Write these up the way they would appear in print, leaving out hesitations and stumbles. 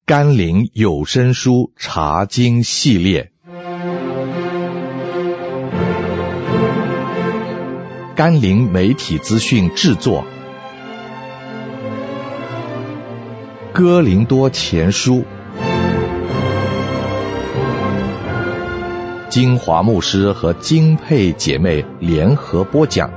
甘霖有声书查经系列，甘霖媒体资讯制作，哥林多前书，金华牧师和金佩姐妹联合播讲。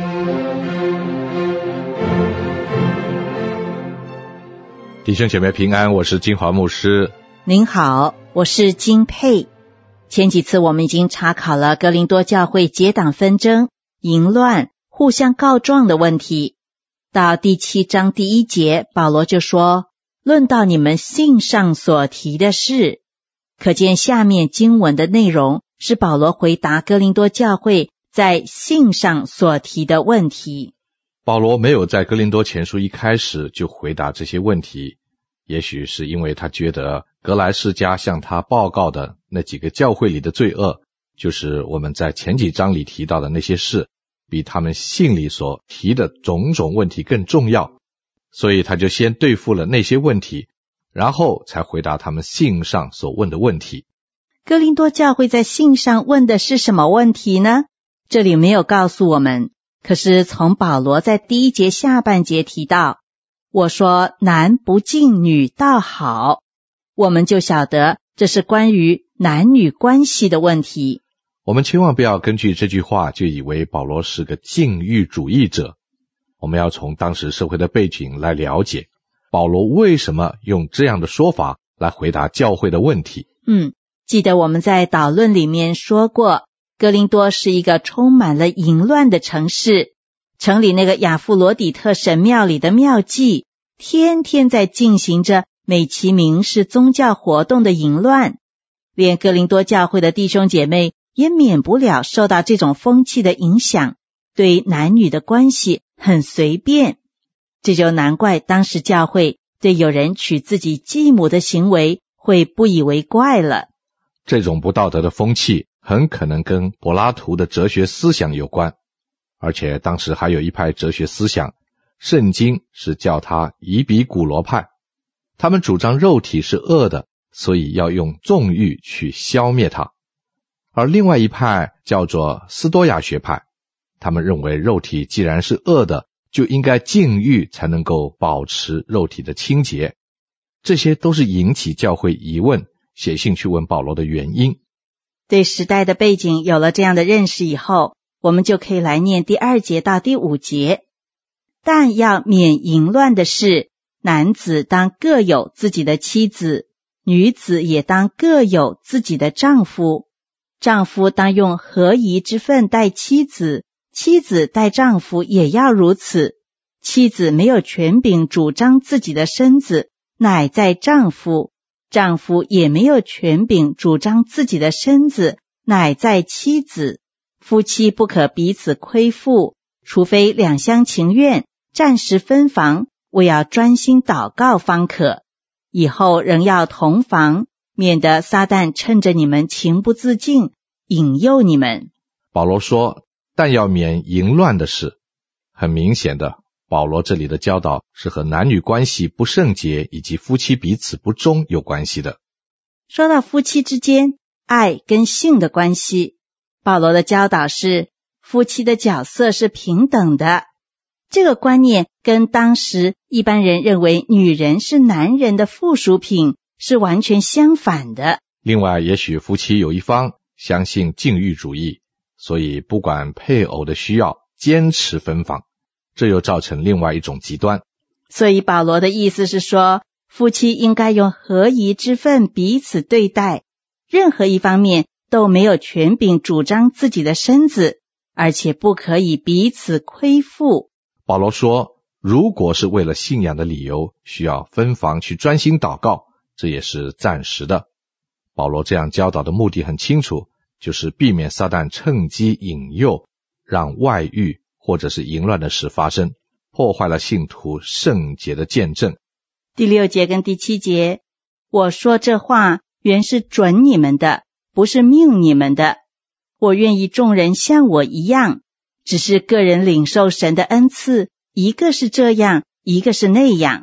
弟兄姐妹平安，我是金华牧师。 您好，我是金佩。前几次我们已经查考了哥林多教会结党纷争、淫乱、互相告状的问题。到第7章第1节，保罗就说，论到你们信上所提的事。可见下面经文的内容是保罗回答哥林多教会在信上所提的问题。 保罗没有在哥林多前书一开始就回答这些问题，也许是因为他觉得格莱士家向他报告的那几个教会里的罪恶，就是我们在前几章里提到的那些事，比他们信里所提的种种问题更重要，所以他就先对付了那些问题，然后才回答他们信上所问的问题。 哥林多教会在信上问的是什么问题呢？这里没有告诉我们，可是从保罗在第1节下半节提到，我说男不敬女倒好，我们就晓得这是关于男女关系的问题。 我们千万不要根据这句话就以为保罗是个禁欲主义者，我们要从当时社会的背景来了解保罗为什么用这样的说法来回答教会的问题。 记得我们在导论里面说过，哥林多是一个充满了淫乱的城市，城里那个亚弗罗底特神庙里的庙妓天天在进行着美其名是宗教活动的淫乱，连哥林多教会的弟兄姐妹也免不了受到这种风气的影响，对男女的关系很随便。这就难怪当时教会对有人娶自己继母的行为会不以为怪了。 这种不道德的风气很可能跟柏拉图的哲学思想有关，而且当时还有一派哲学思想，圣经是叫他以比古罗派，他们主张肉体是恶的，所以要用纵欲去消灭它。而另外一派叫做斯多亚学派，他们认为肉体既然是恶的，就应该禁欲才能够保持肉体的清洁。这些都是引起教会疑问，写信去问保罗的原因。 对时代的背景有了这样的认识以后，我们就可以来念第2节到第5节。但要免淫乱的事，男子当各有自己的妻子，女子也当各有自己的丈夫。丈夫当用合宜之分待妻子，妻子待丈夫也要如此。妻子没有权柄主张自己的身子，乃在丈夫；丈夫也没有权柄主张自己的身子，乃在妻子。夫妻不可彼此亏负，除非两厢情愿，暂时分房，为要专心祷告方可。以后仍要同房，免得撒旦趁着你们情不自禁，引诱你们。 保罗说，但要免淫乱的事。很明显的，保罗这里的教导是和男女关系不圣洁以及夫妻彼此不忠有关系的。 说到夫妻之间爱跟性的关系，保罗的教导是夫妻的角色是平等的。这个观念跟当时一般人认为女人是男人的附属品是完全相反的。 另外，也许夫妻有一方相信禁欲主义，所以不管配偶的需要，坚持分房，这又造成另外一种极端。 所以保罗的意思是说，夫妻应该用合宜之分彼此对待，任何一方面都没有权柄主张自己的身子，而且不可以彼此亏负。 保罗说，如果是为了信仰的理由需要分房去专心祷告，这也是暂时的。保罗这样教导的目的很清楚，就是避免撒旦趁机引诱，让外遇或者是淫乱的事发生，破坏了信徒圣洁的见证。 第6节跟第7节，我说这话原是准你们的，不是命你们的。我愿意众人像我一样，只是个人领受神的恩赐，一个是这样，一个是那样。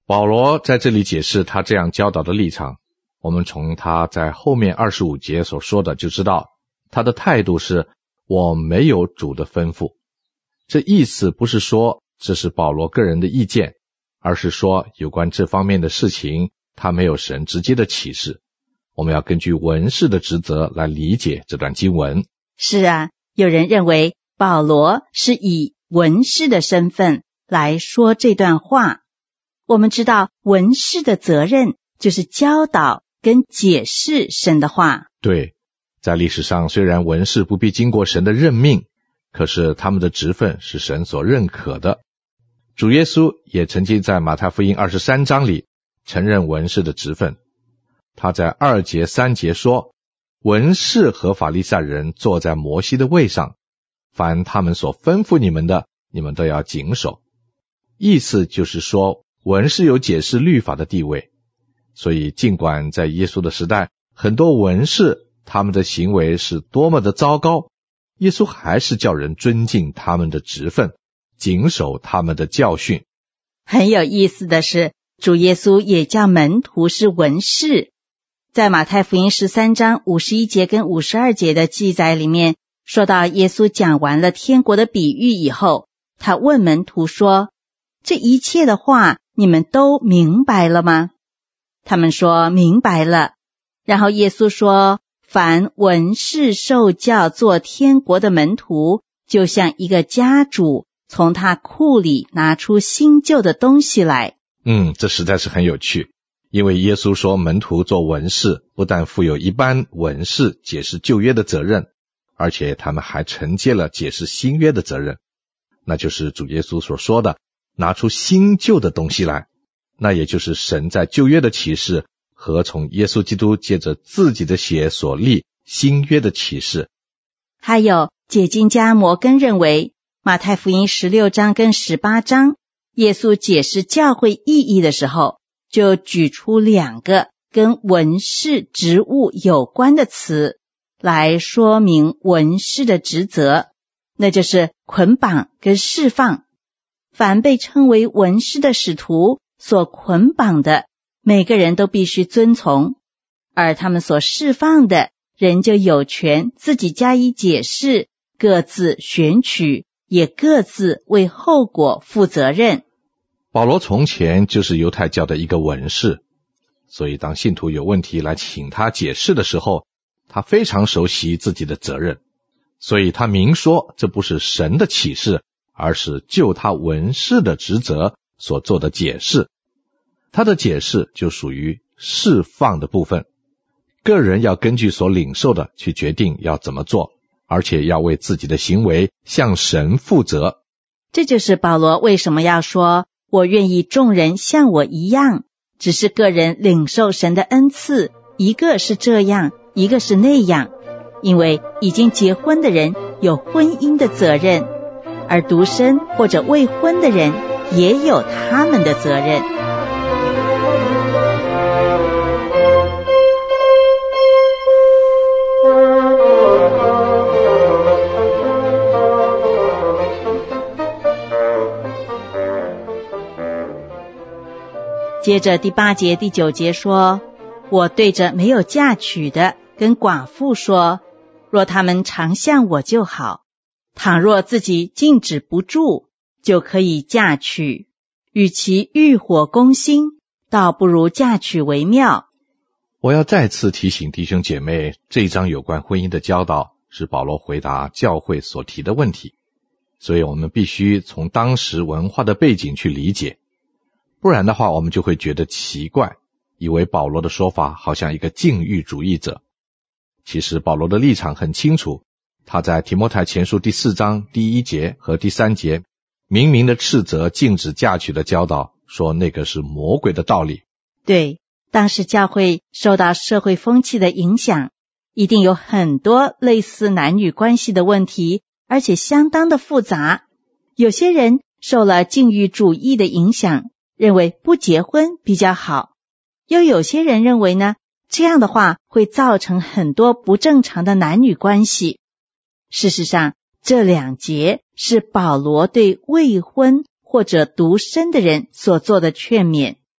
保罗在这里解释他这样教导的立场，我们从他在后面25节所说的就知道，他的态度是我没有主的吩咐。这意思不是说这是保罗个人的意见，而是说有关这方面的事情他没有神直接的启示。我们要根据文士的职责来理解这段经文。 是啊，有人认为保罗是以文士的身份来说这段话。我们知道文士的责任就是教导跟解释神的话。 对，在历史上虽然文士不必经过神的任命，可是他们的职分是神所认可的。主耶稣也曾经在马太福音23章里承认文士的职分。他在2节3节说，文士和法利赛人坐在摩西的位上，凡他们所吩咐你们的，你们都要谨守。意思就是说，文士有解释律法的地位。所以尽管在耶稣的时代，很多文士他们的行为是多么的糟糕，耶稣还是叫人尊敬他们的职分，谨守他们的教训。 很有意思的是，主耶稣也叫门徒是文士。在马太福音13章51节跟52节的记载里面，说到耶稣讲完了天国的比喻以后，他问门徒说，这一切的话你们都明白了吗？他们说明白了。然后耶稣说，凡文士受教做天国的门徒，就像一个家主从他库里拿出新旧的东西来。 这实在是很有趣。因为耶稣说门徒做文士不但负有一般文士解释旧约的责任，而且他们还承接了解释新约的责任，那就是主耶稣所说的拿出新旧的东西来，那也就是神在旧约的启示和从耶稣基督借着自己的血所立新约的启示。 还有解经家摩根认为，马太福音16章跟18章耶稣解释教会意义的时候，就举出2个跟文士职务有关的词来说明文士的职责，那就是捆绑跟释放。凡被称为文士的使徒所捆绑的，每个人都必须遵从，而他们所释放的人就有权自己加以解释，各自选取，也各自为后果负责任。 保罗从前就是犹太教的一个文士，所以当信徒有问题来请他解释的时候，他非常熟悉自己的责任，所以他明说这不是神的启示，而是就他文士的职责所做的解释。他的解释就属于释放的部分，个人要根据所领受的去决定要怎么做，而且要为自己的行为向神负责。 这就是保罗为什么要说我愿意众人像我一样，只是个人领受神的恩赐，一个是这样，一个是那样。因为已经结婚的人有婚姻的责任，而独身或者未婚的人也有他们的责任。接着第8节第9节说，我对着没有嫁娶的跟寡妇说，若他们常向我就好，倘若自己禁止不住，就可以嫁娶，与其欲火攻心，倒不如嫁娶为妙。 我要再次提醒弟兄姐妹，这一章有关婚姻的教导是保罗回答教会所提的问题，所以我们必须从当时文化的背景去理解，不然的话我们就会觉得奇怪，以为保罗的说法好像一个禁欲主义者。其实保罗的立场很清楚，他在提摩太前书第4章第1节和第3节明明的斥责禁止嫁娶的教导，说那个是魔鬼的道理。 对，当时教会受到社会风气的影响，一定有很多类似男女关系的问题，而且相当的复杂。有些人受了禁欲主义的影响，认为不结婚比较好，又有些人认为呢，这样的话会造成很多不正常的男女关系。事实上，这2节是保罗对未婚或者独身的人所做的劝勉，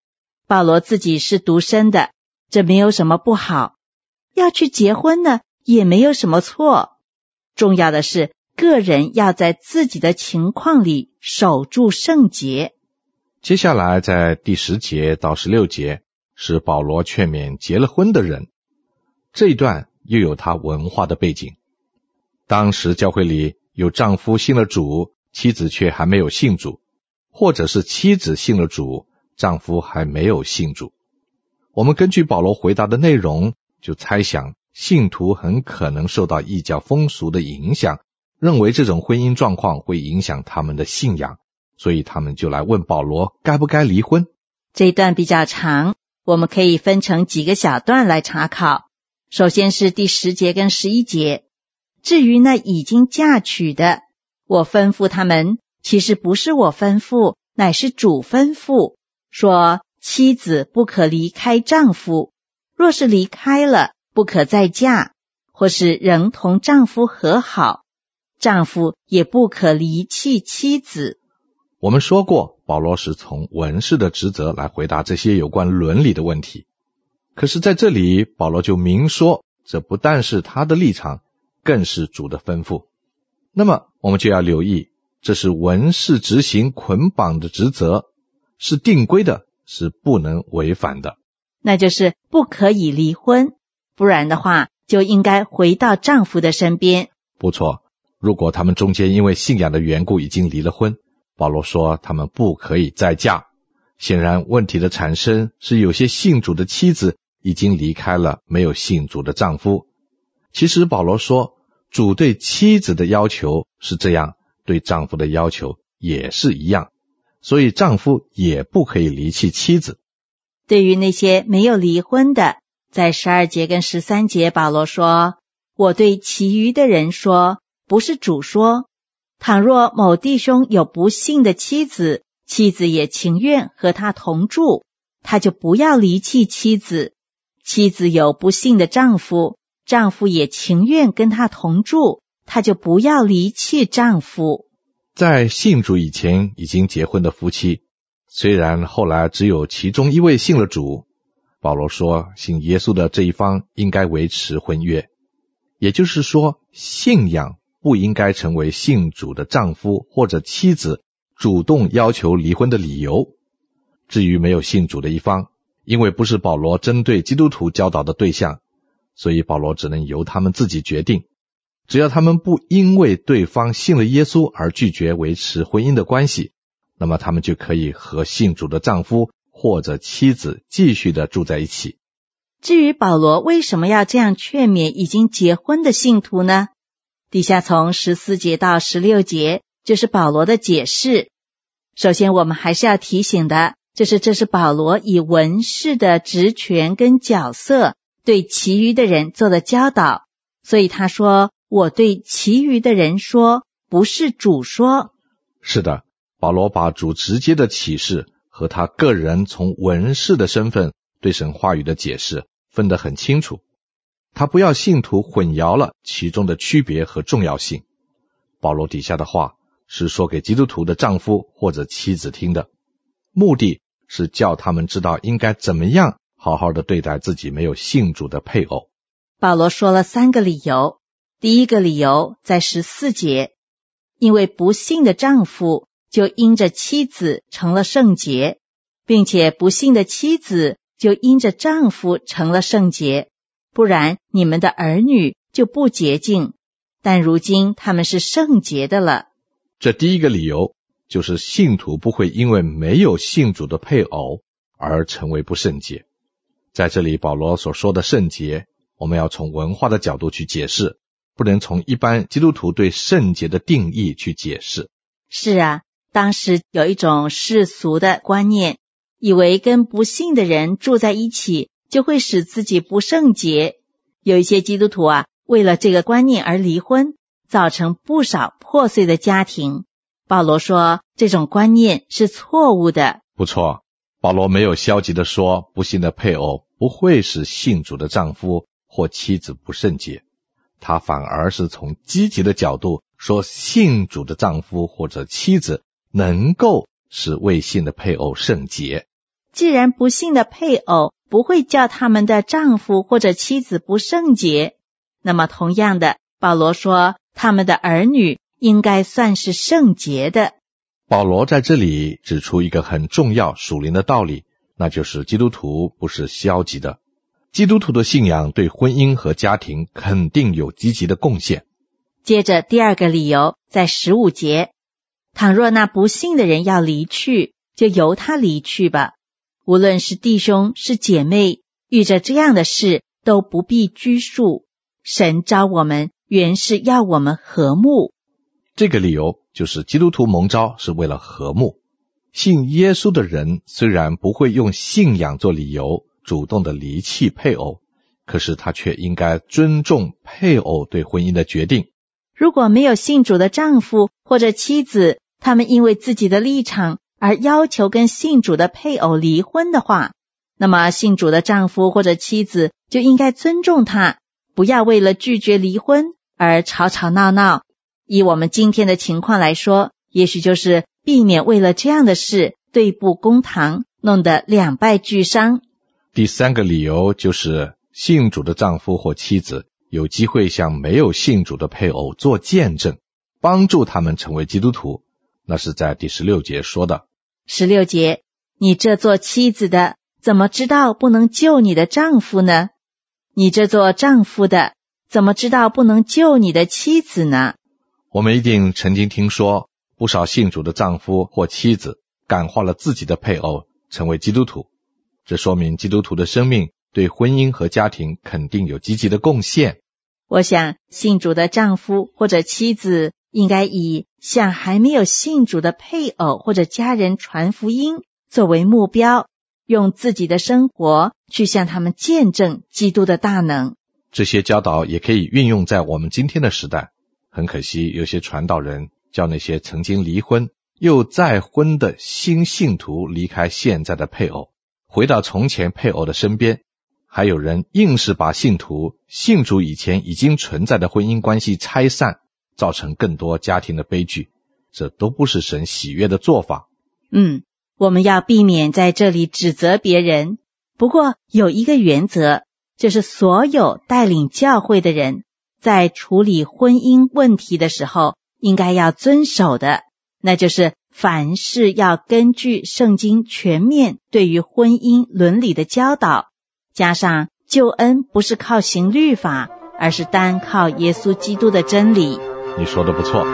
保罗自己是独身的，这没有什么不好，要去结婚呢，也没有什么错。重要的是，个人要在自己的情况里守住圣洁。 接下来在第10节到16节是保罗劝勉结了婚的人，这一段又有他文化的背景。当时教会里有丈夫信了主，妻子却还没有信主，或者是妻子信了主，丈夫还没有信主。我们根据保罗回答的内容，就猜想信徒很可能受到异教风俗的影响，认为这种婚姻状况会影响他们的信仰，所以他们就来问保罗该不该离婚。 这一段比较长，我们可以分成几个小段来查考。首先是第10节跟11节，至于那已经嫁娶的，我吩咐他们，其实不是我吩咐，乃是主吩咐，说妻子不可离开丈夫，若是离开了，不可再嫁，或是仍同丈夫和好，丈夫也不可离弃妻子。 我们说过，保罗是从文士的职责来回答这些有关伦理的问题。可是在这里，保罗就明说，这不但是他的立场，更是主的吩咐。那么我们就要留意，这是文士执行捆绑的职责，是定规的，是不能违反的。 那就是不可以离婚，不然的话就应该回到丈夫的身边。 不错，如果他们中间因为信仰的缘故已经离了婚，保罗说他们不可以再嫁。显然问题的产生是有些信主的妻子已经离开了没有信主的丈夫。其实保罗说，主对妻子的要求是这样，对丈夫的要求也是一样，所以丈夫也不可以离弃妻子。 对于那些没有离婚的，在12节跟13节，保罗说，我对其余的人说，不是主说，倘若某弟兄有不信的妻子，妻子也情愿和他同住，他就不要离弃妻子；妻子有不信的丈夫，丈夫也情愿跟他同住，他就不要离弃丈夫。 在信主以前已经结婚的夫妻，虽然后来只有其中一位信了主，保罗说信耶稣的这一方应该维持婚约，也就是说，信仰不应该成为信主的丈夫或者妻子主动要求离婚的理由。至于没有信主的一方，因为不是保罗针对基督徒教导的对象，所以保罗只能由他们自己决定。只要他们不因为对方信了耶稣而拒绝维持婚姻的关系，那么他们就可以和信主的丈夫或者妻子继续的住在一起。 至于保罗为什么要这样劝勉已经结婚的信徒呢？底下从14节到16节就是保罗的解释。首先我们还是要提醒的，就是这是保罗以文士的职权跟角色对其余的人做的教导，所以他说，我对其余的人说，不是主说。 是的，保罗把主直接的启示和他个人从文士的身份对神话语的解释分得很清楚，他不要信徒混淆了其中的区别和重要性。保罗底下的话是说给基督徒的丈夫或者妻子听的，目的是叫他们知道应该怎么样好好的对待自己没有信主的配偶。 保罗说了3个理由。第一个理由在14节，因为不信的丈夫就因着妻子成了圣洁，并且不信的妻子就因着丈夫成了圣洁，不然你们的儿女就不洁净，但如今他们是圣洁的了。 这第一个理由就是信徒不会因为没有信主的配偶而成为不圣洁。在这里保罗所说的圣洁，我们要从文化的角度去解释，不能从一般基督徒对圣洁的定义去解释。 是啊，当时有一种世俗的观念，以为跟不信的人住在一起就会使自己不圣洁。有一些基督徒为了这个观念而离婚，造成不少破碎的家庭。保罗说，这种观念是错误的。 不错，保罗没有消极的说不信的配偶不会使信主的丈夫或妻子不圣洁，他反而是从积极的角度说信主的丈夫或者妻子能够使未信的配偶圣洁。 既然不信的配偶不会叫他们的丈夫或者妻子不圣洁，那么同样的，保罗说他们的儿女应该算是圣洁的。 保罗在这里指出一个很重要属灵的道理，那就是基督徒不是消极的。基督徒的信仰对婚姻和家庭肯定有积极的贡献。 接着第二个理由在15节，倘若那不信的人要离去，就由他离去吧。无论是弟兄是姐妹，遇着这样的事都不必拘束。神召我们原是要我们和睦。 这个理由就是基督徒蒙召是为了和睦。信耶稣的人虽然不会用信仰做理由主动的离弃配偶，可是他却应该尊重配偶对婚姻的决定。 如果没有信主的丈夫或者妻子，他们因为自己的立场而要求跟信主的配偶离婚的话，那么信主的丈夫或者妻子就应该尊重他，不要为了拒绝离婚而吵吵闹闹。以我们今天的情况来说，也许就是避免为了这样的事对簿公堂，弄得两败俱伤。 第三个理由就是信主的丈夫或妻子有机会向没有信主的配偶做见证，帮助他们成为基督徒。那是在第16节说的。 16节，你这做妻子的，怎么知道不能救你的丈夫呢？你这做丈夫的，怎么知道不能救你的妻子呢？ 我们一定曾经听说不少信主的丈夫或妻子感化了自己的配偶成为基督徒，这说明基督徒的生命对婚姻和家庭肯定有积极的贡献。 我想信主的丈夫或者妻子应该以向还没有信主的配偶或者家人传福音作为目标，用自己的生活去向他们见证基督的大能。 这些教导也可以运用在我们今天的时代。很可惜，有些传道人叫那些曾经离婚又再婚的新信徒离开现在的配偶，回到从前配偶的身边。还有人硬是把信徒信主以前已经存在的婚姻关系拆散，造成更多家庭的悲剧。这都不是神喜悦的做法。 我们要避免在这里指责别人。不过有一个原则，就是所有带领教会的人在处理婚姻问题的时候应该要遵守的，那就是凡事要根据圣经全面对于婚姻伦理的教导，加上救恩不是靠行律法，而是单靠耶稣基督的真理。 你说的不错。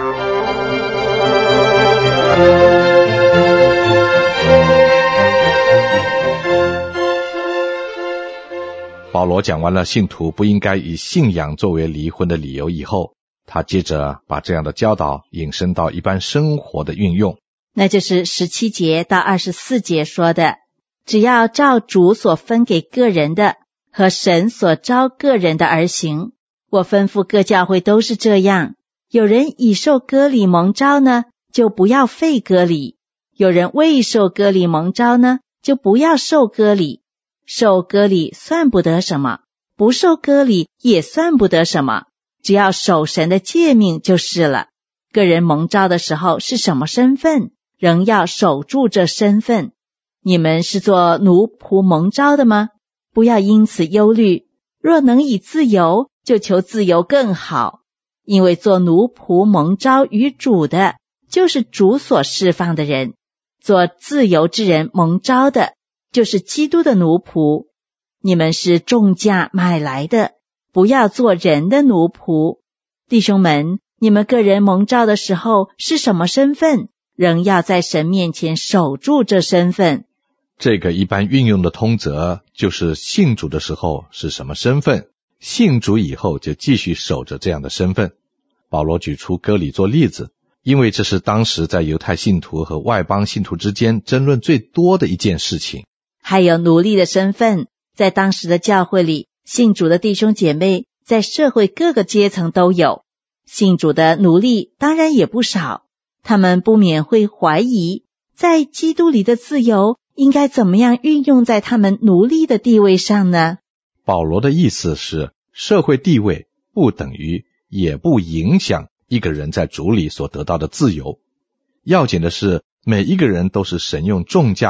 保罗讲完了信徒不应该以信仰作为离婚的理由以后，他接着把这样的教导引申到一般生活的运用。 那就是17节到24节说的，只要照主所分给个人的和神所召个人的而行。我吩咐各教会都是这样。有人已受割礼蒙召呢，就不要废割礼；有人未受割礼蒙召呢，就不要受割礼。受割礼算不得什么，不受割礼也算不得什么，只要守神的诫命就是了。个人蒙召的时候是什么身份，仍要守住这身份。你们是做奴仆蒙召的吗？不要因此忧虑，若能以自由，就求自由更好。因为做奴仆蒙召于主的，就是主所释放的人；做自由之人蒙召的，就是基督的奴仆。你们是重价买来的，不要做人的奴仆。弟兄们，你们个人蒙召的时候是什么身份，仍要在神面前守住这身份。 这个一般运用的通则就是信主的时候是什么身份，信主以后就继续守着这样的身份。保罗举出割礼做例子，因为这是当时在犹太信徒和外邦信徒之间争论最多的一件事情。 还有奴隶的身份，在当时的教会里，信主的弟兄姐妹在社会各个阶层都有，信主的奴隶当然也不少。他们不免会怀疑，在基督里的自由应该怎么样运用在他们奴隶的地位上呢？ 保罗的意思是，社会地位不等于也不影响一个人在主里所得到的自由。要紧的是，每一个人都是神用重价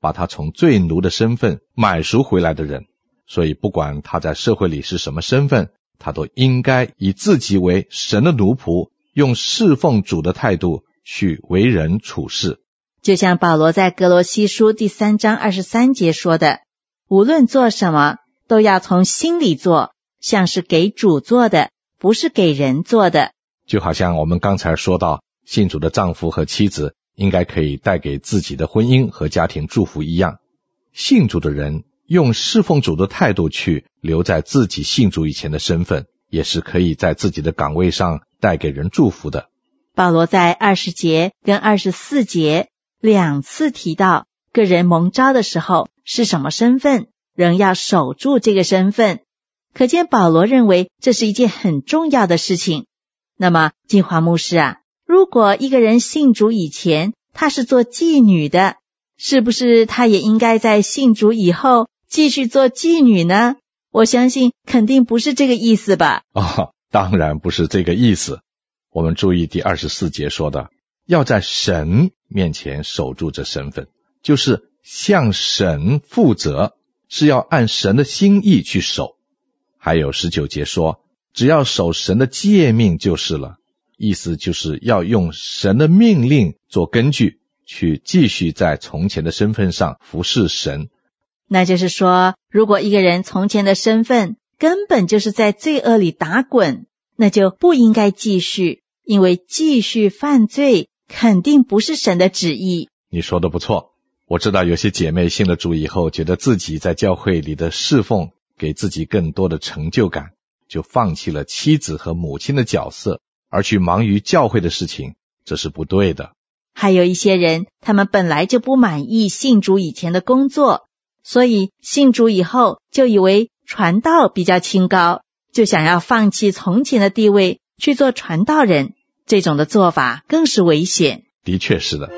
把他从罪奴的身份买赎回来的人，所以不管他在社会里是什么身份，他都应该以自己为神的奴仆，用侍奉主的态度去为人处事。 就像保罗在哥罗西书第3章23节说的，无论做什么，都要从心里做，像是给主做的，不是给人做的。 就好像我们刚才说到，信主的丈夫和妻子应该可以带给自己的婚姻和家庭祝福一样，信主的人用侍奉主的态度去留在自己信主以前的身份，也是可以在自己的岗位上带给人祝福的。 保罗在20节跟24节2次提到个人蒙召的时候是什么身份，仍要守住这个身份，可见保罗认为这是一件很重要的事情。那么金华牧师啊，如果一个人信主以前他是做妓女的，是不是他也应该在信主以后继续做妓女呢？我相信肯定不是这个意思吧。 当然不是这个意思。我们注意第24节说的，要在神面前守住这身份，就是向神负责，是要按神的心意去守。还有19节说，只要守神的诫命就是了，意思就是要用神的命令做根据，去继续在从前的身份上服侍神。 那就是说，如果一个人从前的身份根本就是在罪恶里打滚，那就不应该继续，因为继续犯罪肯定不是神的旨意。 你说的不错，我知道有些姐妹信了主以后，觉得自己在教会里的侍奉给自己更多的成就感，就放弃了妻子和母亲的角色，而去忙于教会的事情，这是不对的。 还有一些人，他们本来就不满意信主以前的工作，所以信主以后就以为传道比较清高，就想要放弃从前的地位去做传道人，这种的做法更是危险。 的确是的。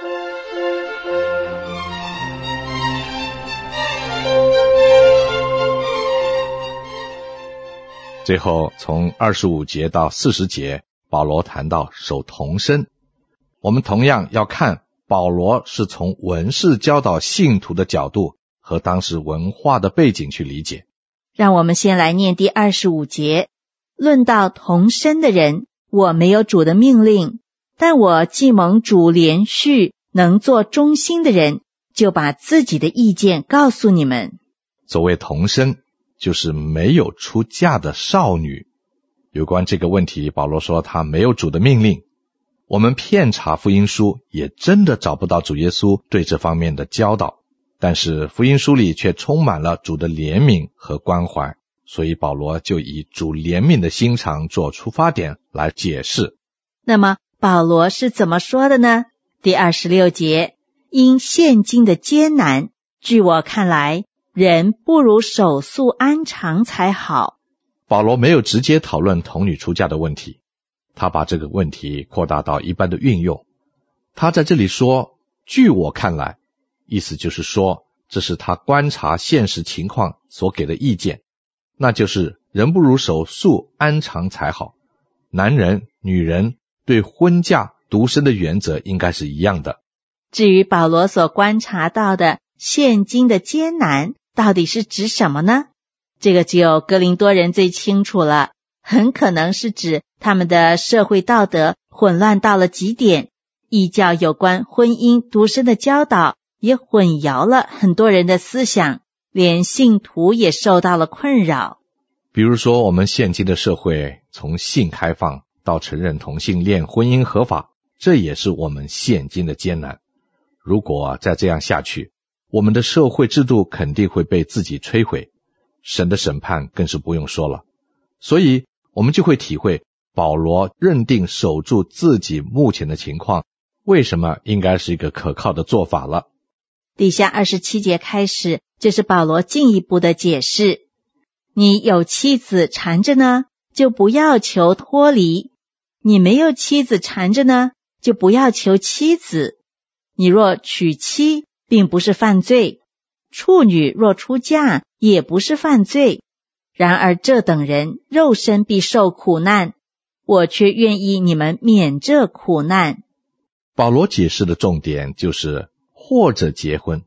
最后从25节到40节，保罗谈到守童身。我们同样要看保罗是从文士教导信徒的角度和当时文化的背景去理解。 让我们先来念第25节，论到童身的人，我没有主的命令，但我既蒙主连续能做忠心的人，就把自己的意见告诉你们。 所谓童身，就是没有出嫁的少女。有关这个问题，保罗说他没有主的命令。我们遍查福音书，也真的找不到主耶稣对这方面的教导，但是福音书里却充满了主的怜悯和关怀，所以保罗就以主怜悯的心肠做出发点来解释。 那么保罗是怎么说的呢？第26节，因现今的艰难，据我看来，人不如守素安常才好。 保罗没有直接讨论童女出嫁的问题，他把这个问题扩大到一般的运用。他在这里说据我看来，意思就是说这是他观察现实情况所给的意见，那就是人不如守素安常才好。男人女人对婚嫁独身的原则应该是一样的。 至于保罗所观察到的现今的艰难到底是指什么呢？这个只有哥林多人最清楚了，很可能是指他们的社会道德混乱到了极点，异教有关婚姻独身的教导也混淆了很多人的思想，连信徒也受到了困扰。 比如说我们现今的社会从性开放到承认同性恋婚姻合法，这也是我们现今的艰难。如果再这样下去，我们的社会制度肯定会被自己摧毁，神的审判更是不用说了。所以我们就会体会保罗认定守住自己目前的情况为什么应该是一个可靠的做法了。 底下27节开始就是保罗进一步的解释，你有妻子缠着呢，就不要求脱离；你没有妻子缠着呢，就不要求妻子。你若娶妻，并不是犯罪；处女若出嫁，也不是犯罪。然而这等人肉身必受苦难，我却愿意你们免这苦难。 保罗解释的重点就是或者结婚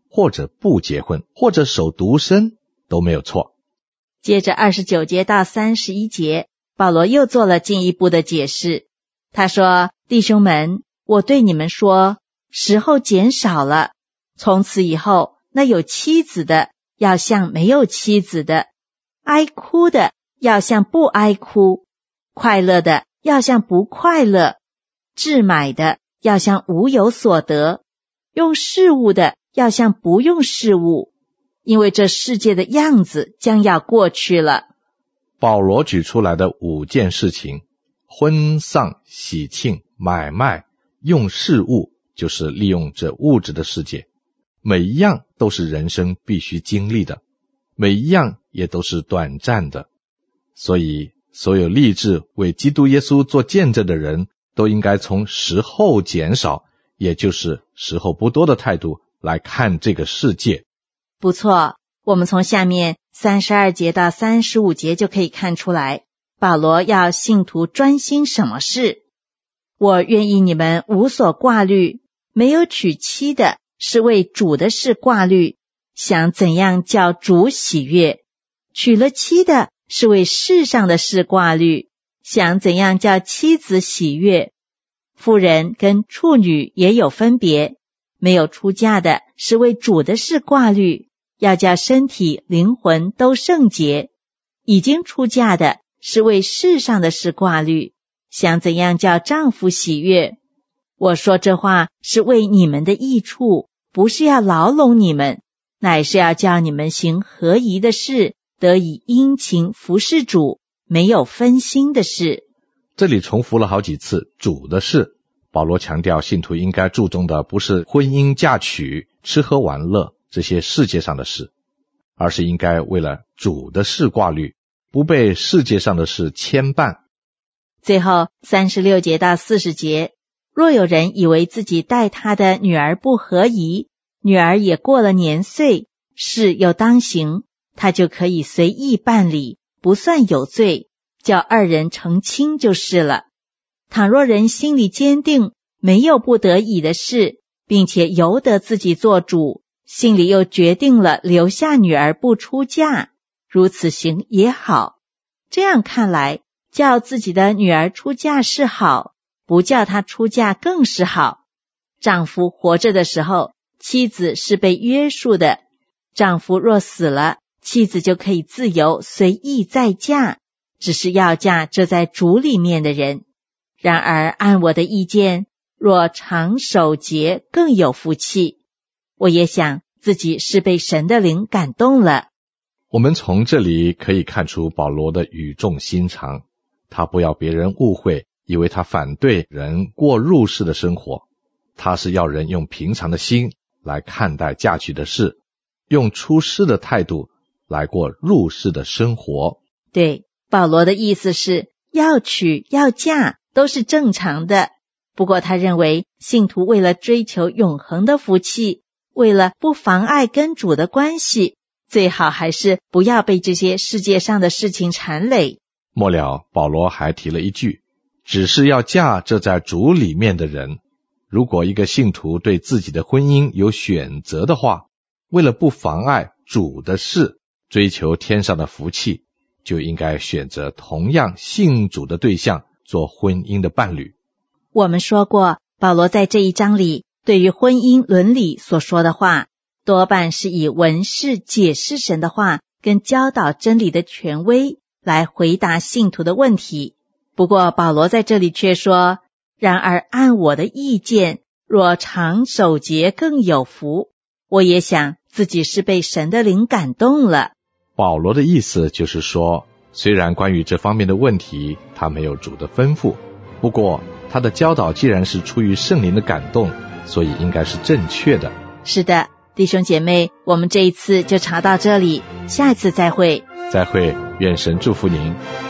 或者不结婚，或者守独身都没有错。 接着29节到31节，保罗又做了进一步的解释。他说，弟兄们，我对你们说，时候减少了，从此以后，那有妻子的要像没有妻子的，哀哭的要像不哀哭，快乐的要像不快乐，置买的要像无有所得，用事物的要像不用事物，因为这世界的样子将要过去了。 保罗举出来的5件事情，婚丧喜庆买卖用事物，就是利用这物质的世界，每一样都是人生必须经历的，每一样也都是短暂的。所以所有立志为基督耶稣做见证的人，都应该从时候减少，也就是时候不多的态度来看这个世界。 不错，我们从下面32节到35节就可以看出来，保罗要信徒专心什么事。我愿意你们无所挂虑，没有娶妻的是为主的事挂虑，想怎样叫主喜悦；娶了妻的是为世上的事挂虑，想怎样叫妻子喜悦。妇人跟处女也有分别，没有出嫁的是为主的事挂虑，要叫身体灵魂都圣洁；已经出嫁的是为世上的事挂虑，想怎样叫丈夫喜悦。我说这话是为你们的益处，不是要牢笼你们，乃是要叫你们行合宜的事，得以殷勤服侍主，没有分心的事。 这里重复了好几次主的事。保罗强调信徒应该注重的不是婚姻嫁娶、吃喝玩乐这些世界上的事，而是应该为了主的事挂虑，不被世界上的事牵绊。 最后36节到40节，若有人以为自己待他的女儿不合宜，女儿也过了年岁，事又当行，他就可以随意办理，不算有罪，叫2人成亲就是了。倘若人心里坚定，没有不得已的事，并且由得自己做主，心里又决定了留下女儿不出嫁，如此行也好。这样看来，叫自己的女儿出嫁是好，不叫她出嫁更是好。丈夫活着的时候，妻子是被约束的；丈夫若死了，妻子就可以自由随意再嫁，只是要嫁这在主里面的人。然而按我的意见，若常守节更有福气。我也想自己是被神的灵感动了。 我们从这里可以看出保罗的语重心长，他不要别人误会，以为他反对人过入世的生活，他是要人用平常的心来看待嫁娶的事，用出世的态度来过入世的生活。 对，保罗的意思是要娶要嫁都是正常的，不过他认为信徒为了追求永恒的福气，为了不妨碍跟主的关系，最好还是不要被这些世界上的事情缠累。 末了，保罗还提了一句，只是要嫁这在主里面的人。如果一个信徒对自己的婚姻有选择的话，为了不妨碍主的事，追求天上的福气，就应该选择同样信主的对象做婚姻的伴侣。 我们说过，保罗在这一章里对于婚姻伦理所说的话，多半是以文士解释神的话跟教导真理的权威来回答信徒的问题。不过保罗在这里却说，然而按我的意见，若常守节更有福。我也想自己是被神的灵感动了。 保罗的意思就是说，虽然关于这方面的问题他没有主的吩咐，不过他的教导既然是出于圣灵的感动，所以应该是正确的。 是的，弟兄姐妹，我们这一次就查到这里，下一次再会。 再会，愿神祝福您。